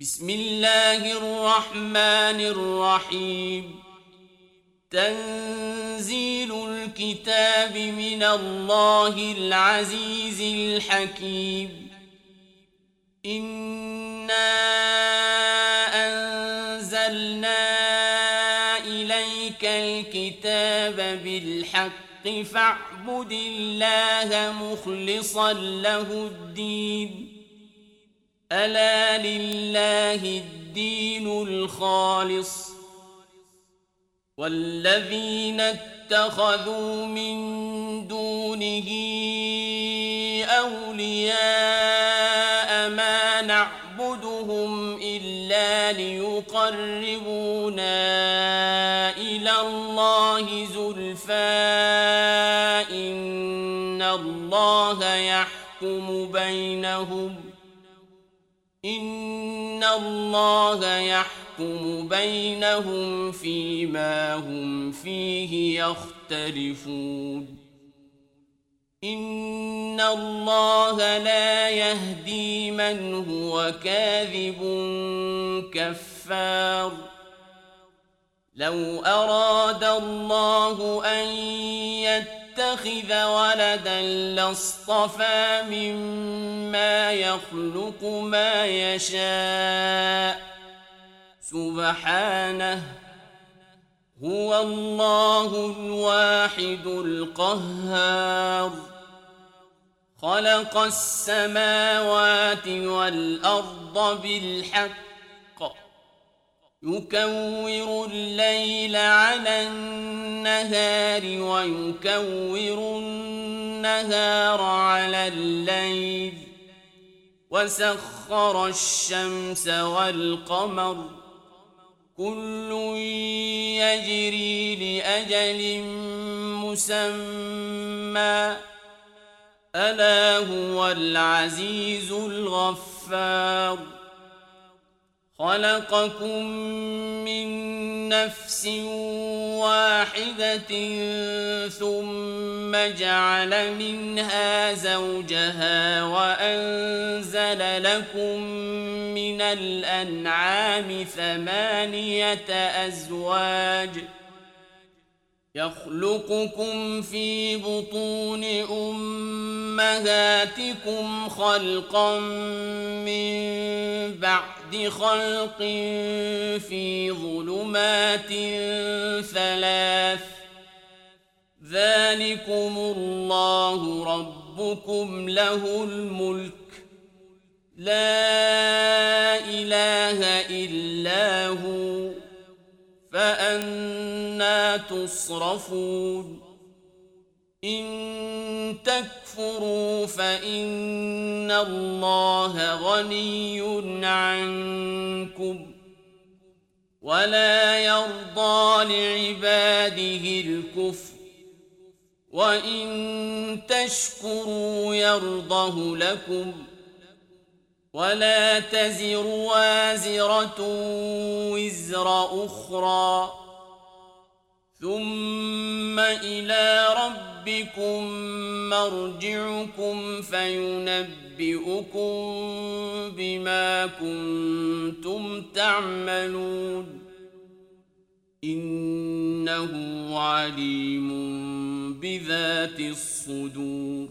بسم الله الرحمن الرحيم. تنزيل الكتاب من الله العزيز الحكيم. إنا أنزلنا إليك الكتاب بالحق فاعبد الله مخلصا له الدين. ألا لله الدين الخالص. والذين اتخذوا من دونه أولياء ما نعبدهم إلا ليقربونا إلى الله زلفى إن الله يحكم بينهم فيما هم فيه يختلفون. إن الله لا يهدي من هو كاذب كفار. لو أراد الله أن يتخذ ولدا لاصطفى مما يخلق ما يشاء سبحانه هو الله الواحد القهار. خلق السماوات والأرض بالحق يكور الليل على النهار ويكور النهار على الليل وسخر الشمس والقمر كل يجري لأجل مسمى ألا هو العزيز الغفار. خلقكم من نفس واحدة ثم جعل منها زوجها وأنزل لكم من الأنعام 8 أزواج يخلقكم في بطون أمهاتكم خلقا من بعد خلق في ظلمات 3 ذلكم الله ربكم له الملك لا إله إلا هو فأنى تصرفون. إن تكفروا فإن الله غني عنكم ولا يرضى لعباده الكفر وإن تشكروا يرضه لكم ولا تزر وازرة وزر أخرى ثم إلى ربكم مرجعكم فينبئكم بما كنتم تعملون إنه عليم بذات الصدور.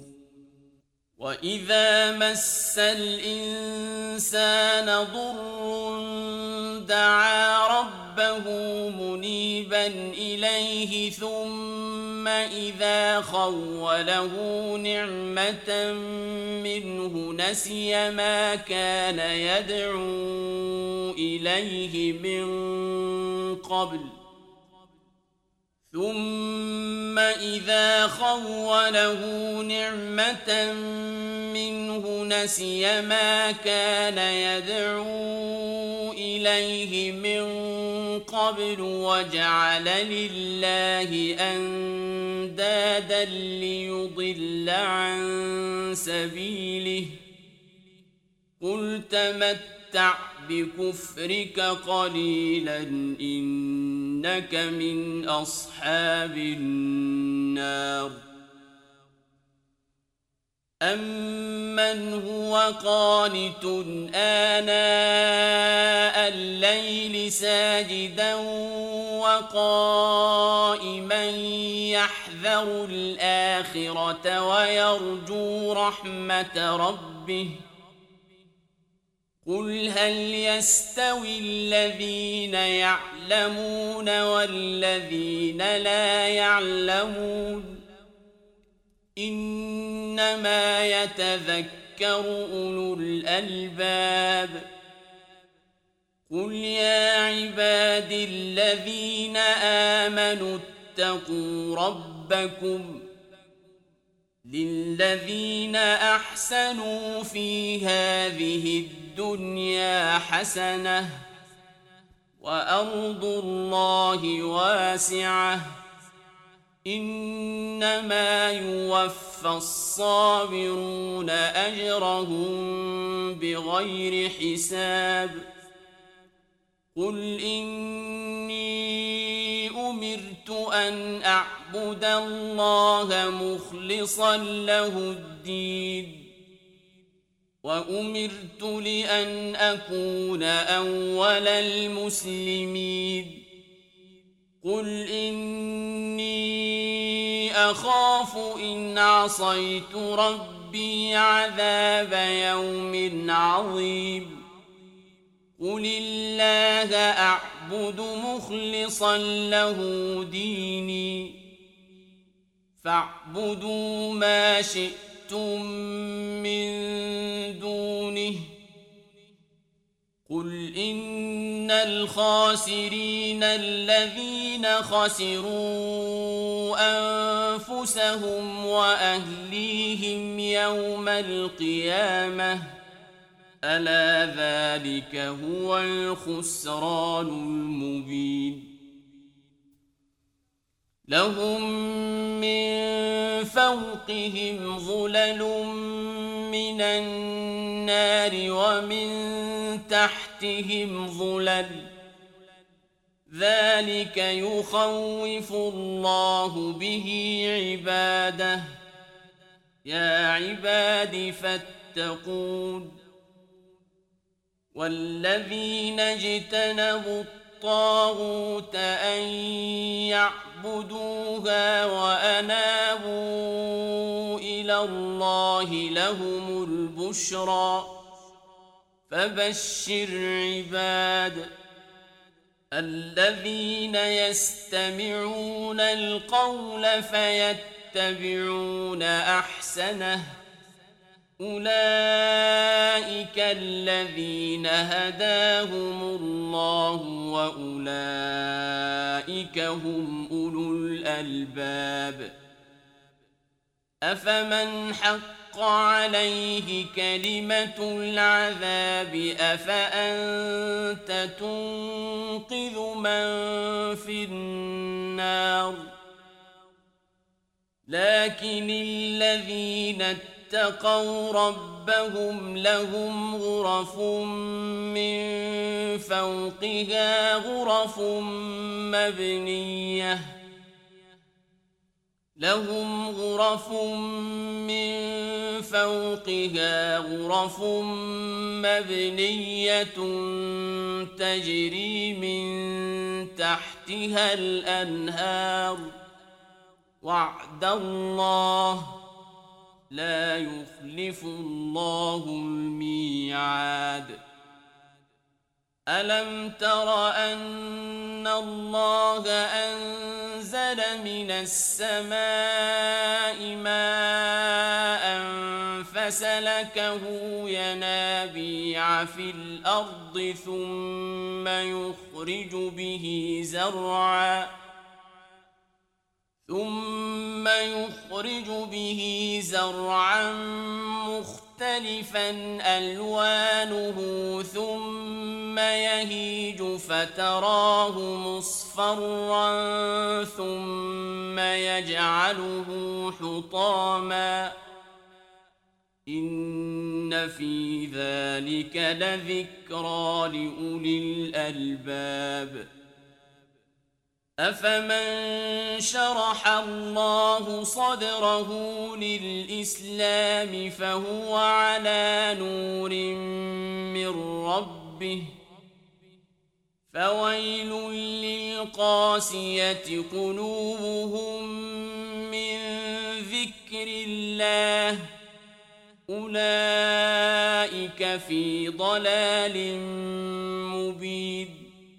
وإذا مس الإنسان ضر دعا ربه منيبا إليه ثم إذا خوله نعمة منه نسي ما كان يدعو إليه من قبل ثم إذا خوله نعمة منه نسي ما كان يدعو إليه من قبل وجعل لله أندادا ليضل عن سبيله قل تمتع بكفرك قليلا إنك من أصحاب النار. أمن هو قانت آناء الليل ساجدا وقائما يحذر الآخرة ويرجو رحمة ربه قل هل يستوي الذين يعلمون والذين لا يعلمون إنما يتذكر أولو الألباب قل يا عبادي الذين آمنوا اتقوا ربكم للذين أحسنوا في هذه الدنيا حسنة وأرض الله واسعة إنما يوفى الصابرون أجرهم بغير حساب قل إني أمرت أن أعبد الله مخلصا له الدين وأمرت لأن أكون أول المسلمين قل إني أخاف إن عصيت ربي عذاب يوم عظيم قل الله أعبد مخلصا له ديني فاعبدوا ما شئتم من دونه قل إن الخاسرين الذين خسروا أنفسهم وأهليهم يوم القيامة ألا ذلك هو الخسران المبين لهم من فوقهم ظلل من النار ومن تحتهم ظلل ذلك يخوف الله به عباده يا عباد فاتقون والذين اجتنبوا الطاغوت أن يعبدوها وأنابوا إلى الله لهم البشرى فبشر عباد الذين يستمعون القول فيتبعون أحسنه أولئك الذين هداهم الله وأولئك هم أولو الألباب أفمن حق عليه كلمة العذاب أفأنت تنقذ من في النار لكن الذين اتقوا ربهم لهم غرف من فوقها غرف مبنية لهم غرف من فوقها غرف مبنية تجري من تحتها الأنهار وعد الله لا يخلف الله الميعاد ألم تر أن الله أنزل من السماء ماء فسلكه ينابيع في الأرض ثم يخرج به زرعا مختلفا ألوانه ثم يهيج فتراه مصفرا ثم يجعله حطاما إن في ذلك لذكرى لأولي الألباب أفمن شرح الله صدره للإسلام فهو على نور من ربه فويل للقاسية قلوبهم من ذكر الله أولئك في ضلال مبين.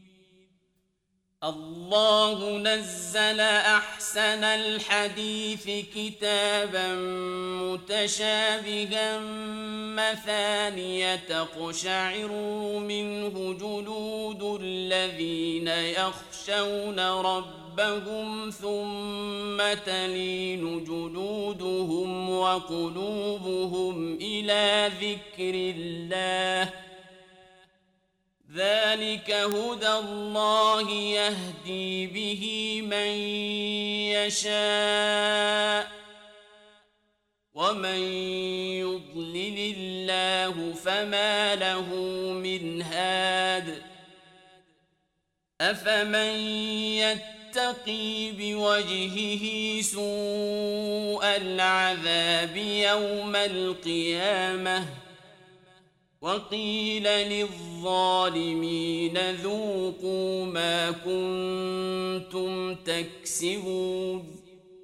الله نزل أحسن الحديث كتابا متشابها مثانية تقشعر منه جلود الذين يخشون ربهم ثم تلين جلودهم وقلوبهم إلى ذكر الله ذلك هدى الله يهدي به من يشاء ومن يضلل الله فما له من هاد أفمن يتقي بوجهه سوء العذاب يوم القيامة وقيل للظالمين ذوقوا ما كنتم تكسبون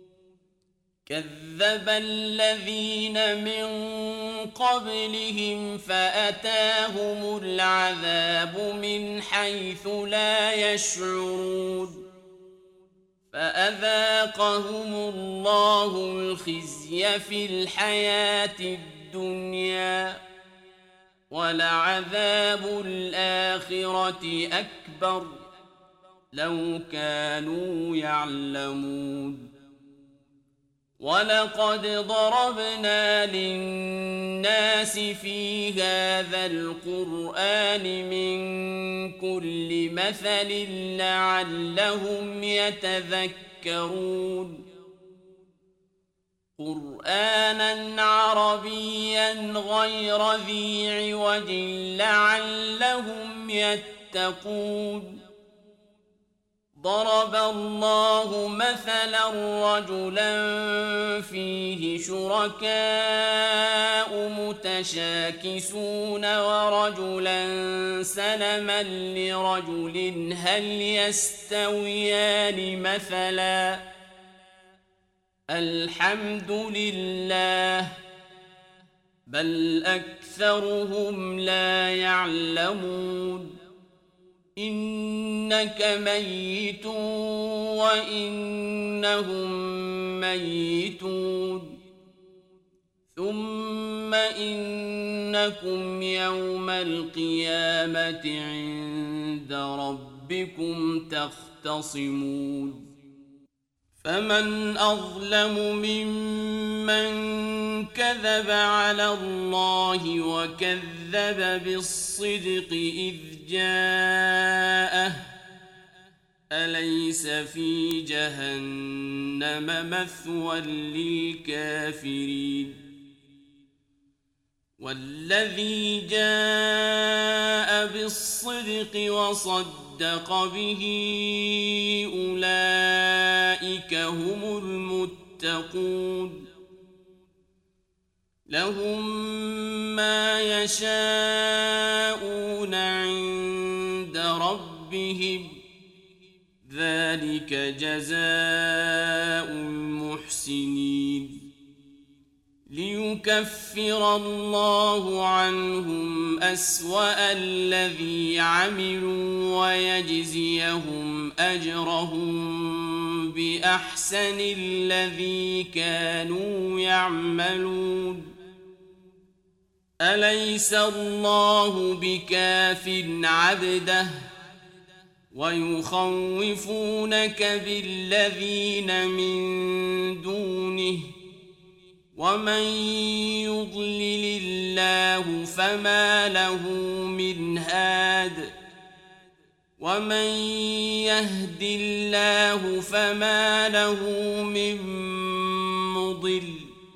كذب الذين من قبلهم فأتاهم العذاب من حيث لا يشعرون فأذاقهم الله الخزي في الحياة الدنيا ولعذاب الآخرة أكبر لو كانوا يعلمون ولقد ضربنا للناس في هذا القرآن من كل مثل لعلهم يتذكرون قرآنا عربيا غير ذي عوج لعلهم يتقون ضرب الله مثلا رجلا فيه شركاء متشاكسون ورجلا سلما لرجل هل يستويان مثلا الحمد لله بل أكثرهم لا يعلمون إنك ميت وإنهم ميتون ثم إنكم يوم القيامة عند ربكم تختصمون فمن أظلم ممن كذب على الله وكذب بالصدق إذ جاءه أليس في جهنم مثوى للكافرين والذي جاء بالصدق وصدق به أولئك هم المتقون لهم ما يشاءون عند ربهم ذلك جزاء المحسنين ليكفر الله عنهم أسوأ الذي عملوا ويجزيهم أجرهم بأحسن الذي كانوا يعملون أليس الله بكاف عبده ويخوفونك بالذين من دونه ومن يضلل الله فما له من هاد ومن يهد الله فما له من مضل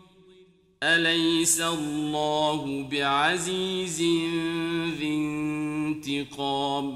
أليس الله بعزيز ذي انتقام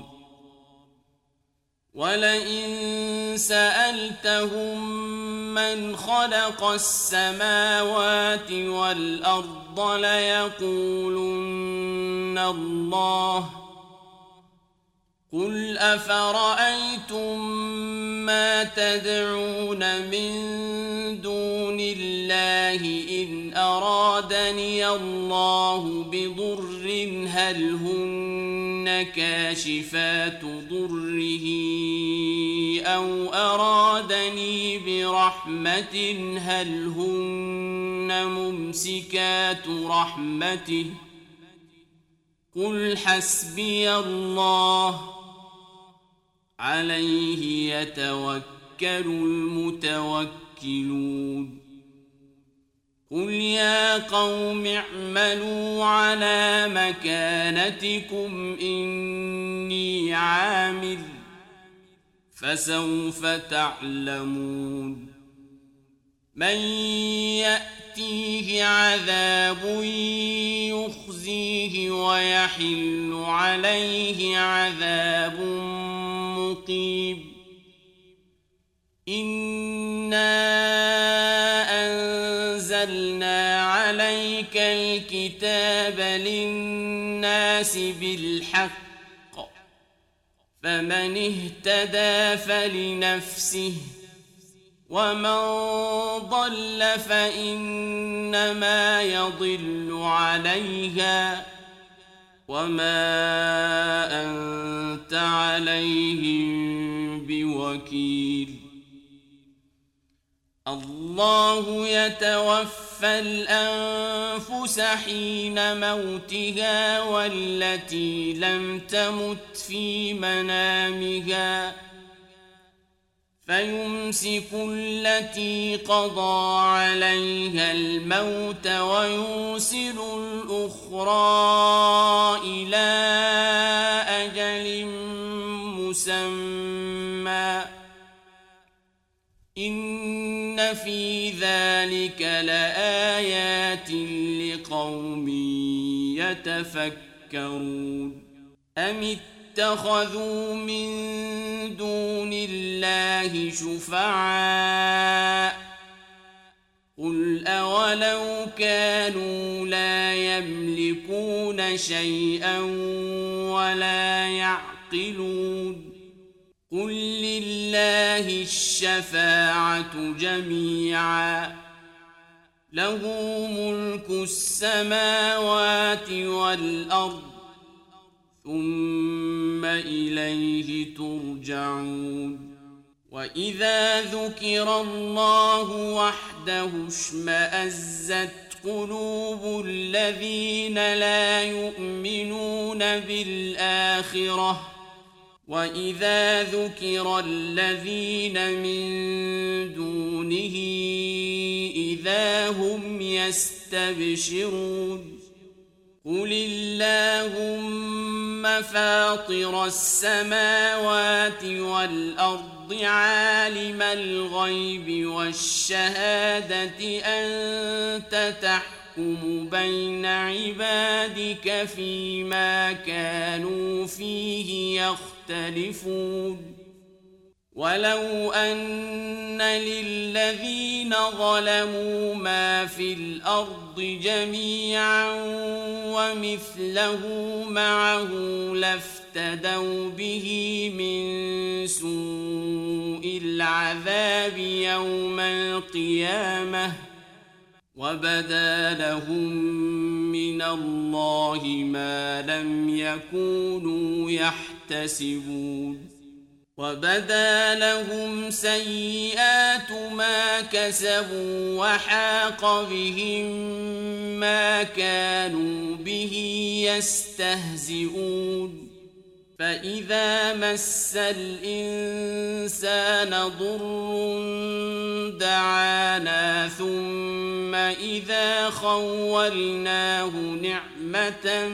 ولئن سألتهم من خلق السماوات والأرض ليقولن الله قل أفرأيتم ما تدعون من دون الله إن أرادني الله بضر هل هن كاشفات ضره أو أرادني برحمة هل هن ممسكات رحمته قل حسبي الله عليه يتوكل المتوكلون قل يا قوم اعملوا على مكانتكم إني عامل فسوف تعلمون من يأتيه عذاب يخزيه ويحل عليه عذاب مقيم إنا أنزلنا عليك الكتاب للناس بالحق فمن اهتدى فلنفسه ومن ضل فإنما يضل عليها وما أنت عليهم بوكيل الله يتوفى الأنفس حين موتها والتي لم تمت في منامها فيمسك التي قضى عليها الموت ويرسل الأخرى إلى أجل مسمى إن في ذلك لآيات لقوم يتفكرون أم اتخذوا من دون الله شفعاء قل أولو كانوا لا يملكون شيئا ولا يعقلون قل لله الشفاعة جميعا له ملك السماوات والأرض ثم إليه ترجعون وإذا ذكر الله وحده اشمأزت قلوب الذين لا يؤمنون بالآخرة وإذا ذكر الذين من دونه إذا هم يستبشرون قل اللهم فاطر السماوات والأرض عالم الغيب والشهادة أنت تحكم بين عبادك فيما كانوا فيه يختلفون ولو أن للذين ظلموا ما في الأرض جميعا ومثله معه لافتدوا به من سوء العذاب يوم القيامة وبدا لهم من الله ما لم يكونوا يحتسبون وبدا لهم سيئات ما كسبوا وحاق بهم ما كانوا به يستهزئون فإذا مس الإنسان ضر دعانا ثم إذا خولناه نعمة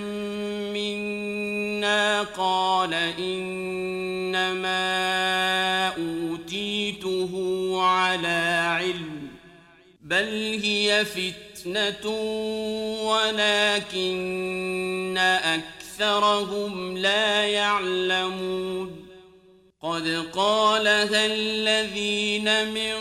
منا قال إنما أوتيته على علم بل هي فتنة ولكن أكثرهم لا يعلمون قد قالها الذين من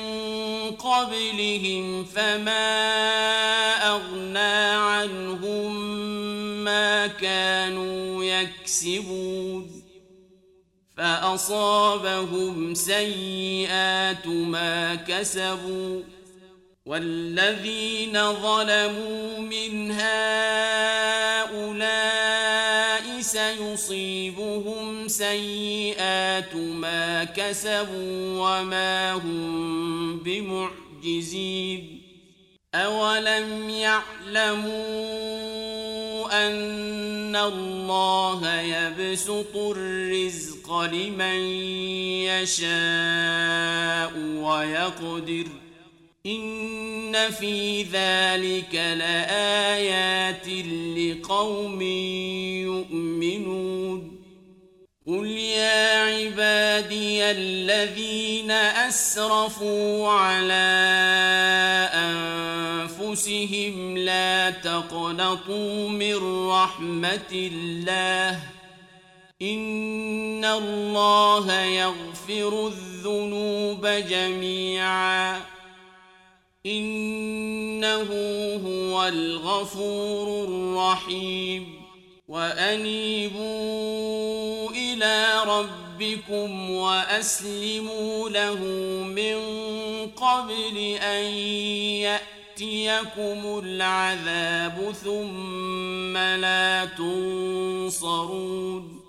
قبلهم فما أغنى عنهم ما كانوا يكسبون فأصابهم سيئات ما كسبوا والذين ظلموا من هؤلاء سيصيبهم سيئات ما كسبوا وما هم بمعجزين أولم يعلموا أن الله يبسط الرزق لمن يشاء ويقدر إن في ذلك لآيات لقوم يؤمنون قل يا عبادي الذين أسرفوا على أنفسهم لا تقنطوا من رحمة الله إن الله يغفر الذنوب جميعا إنه هو الغفور الرحيم وأنيبوا إلى ربكم وأسلموا له من قبل أن يأتيكم العذاب ثم لا تنصرون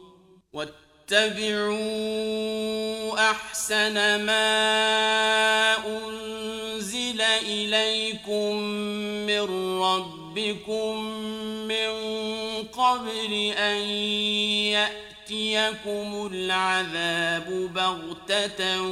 واتبعوا أحسن ما أنزل إليكم من ربكم من قبل أن يأتيكم العذاب بغتة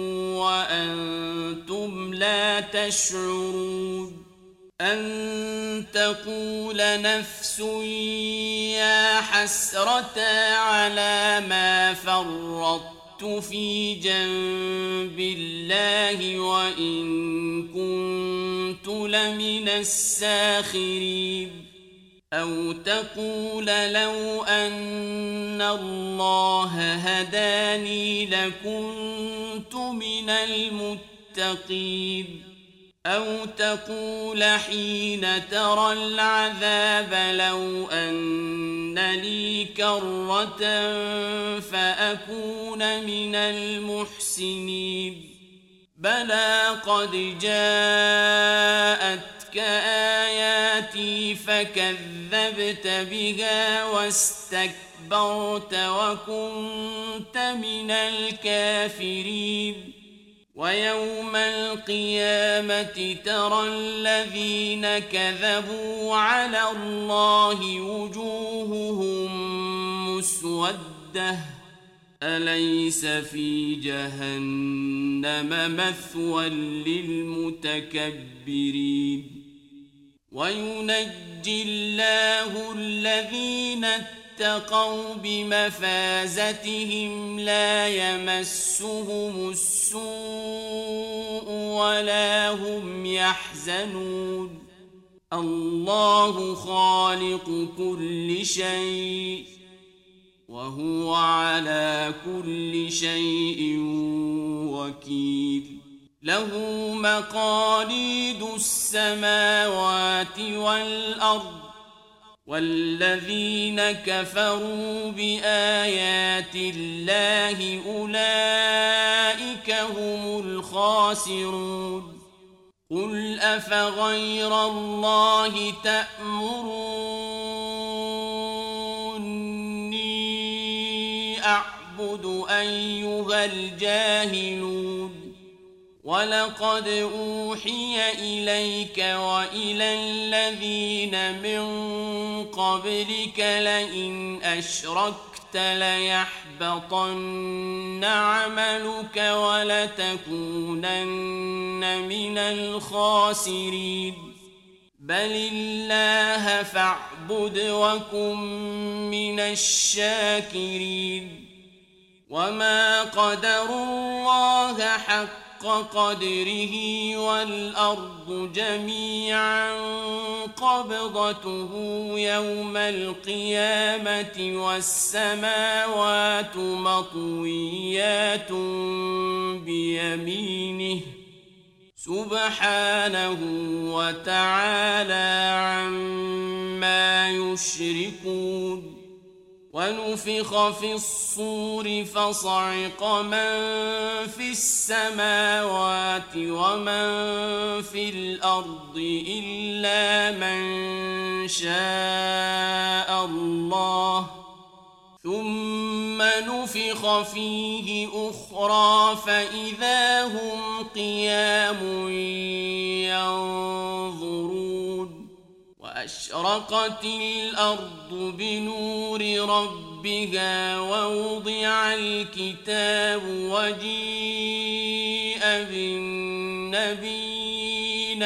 وأنتم لا تشعرون أن تقول نفس يا حسرة على ما فرطت في جنب الله وإن كنت لمن الساخرين أو تقول لو أن الله هداني لكنت من المتقين أو تقول حين ترى العذاب لو أن لي كرة فأكون من المحسنين بلى قد جاءتك آياتي فكذبت بها واستكبرت وكنت من الكافرين ويوم القيامة ترى الذين كذبوا على الله وجوههم مسودة أليس في جهنم مثوى للمتكبرين وينجي الله الذين اتقوا بمفازتهم لا يمسهم السوء ولا هم يحزنون الله خالق كل شيء وهو على كل شيء وكيل له مقاليد السماوات والأرض والذين كفروا بآيات الله أولئك هم الخاسرون قل أفغير الله تأمروني أعبد أيها الجاهلون ولقد أوحي إليك وإلى الذين من قبلك لئن أشركت ليحبطن عملك ولتكونن من الخاسرين بل الله فاعبد وكن من الشاكرين وما قدروا الله حق قدره والأرض جميعا قبضته يوم القيامة والسماوات مطويات بيمينه سبحانه وتعالى عما يشركون ونفخ في الصور فصعق من في السماوات ومن في الأرض إلا من شاء الله ثم نفخ فيه أخرى فإذا هم قيام ينظرون وأشرقت الأرض بنور ربها ووضع الكتاب وجيء بالنبيين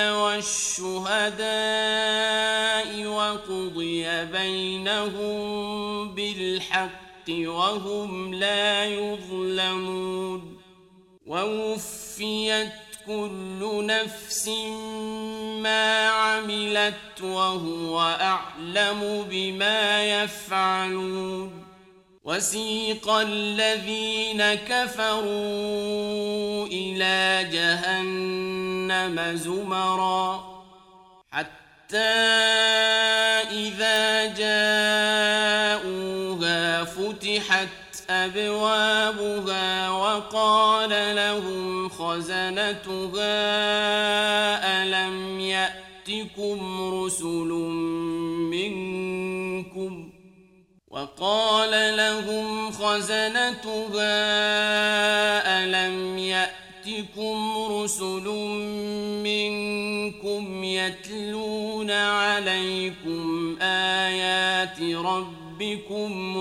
والشهداء وقضي بينهم بالحق وهم لا يظلمون ووفيت كل نفس ما عملت وهو أعلم بما يفعلون وسيق الذين كفروا إلى جهنم زمرا حتى إذا جاءوها فتحت أبوابها وقال لهم خزنتها ألم يأتكم رسل منكم يتلون عليكم آيات ربكم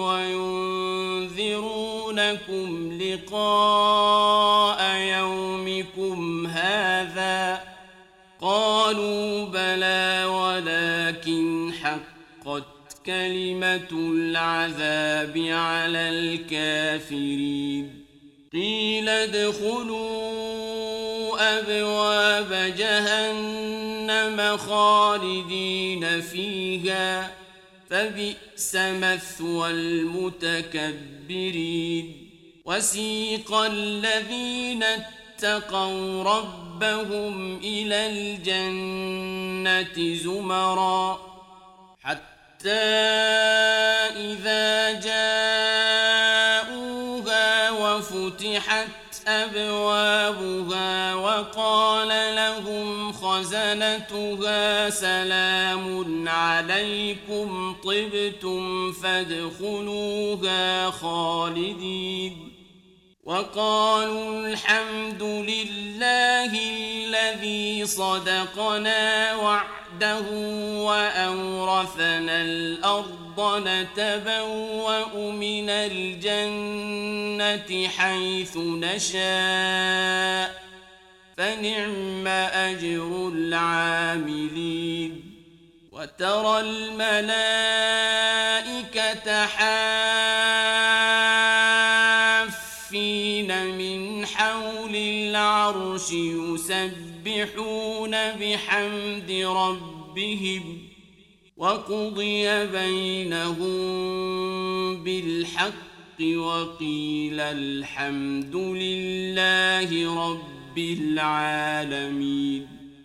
وينذرونكم لقاء يومكم هذا قالوا بلى ولكن حقت كلمة العذاب على الكافرين قيل ادخلوا أبواب جهنم خالدين فيها فبئس مثوى المتكبرين وسيق الذين اتقوا ربهم إلى الجنة زمرا حتى إذا جاءوها وفتحت أبوابها وقال لهم خزنتها سلام عليكم طبتم فادخلوها خالدين وقالوا الحمد لله الذي صدقنا وعده وأورثنا الأرض نتبوأ من الجنة حيث نشاء فنعم أجر العاملين وترى الملائكة حافين من حول العرش يسبحون بحمد ربهم وقضي بينهم بالحق وقيل الحمد لله رب العالمين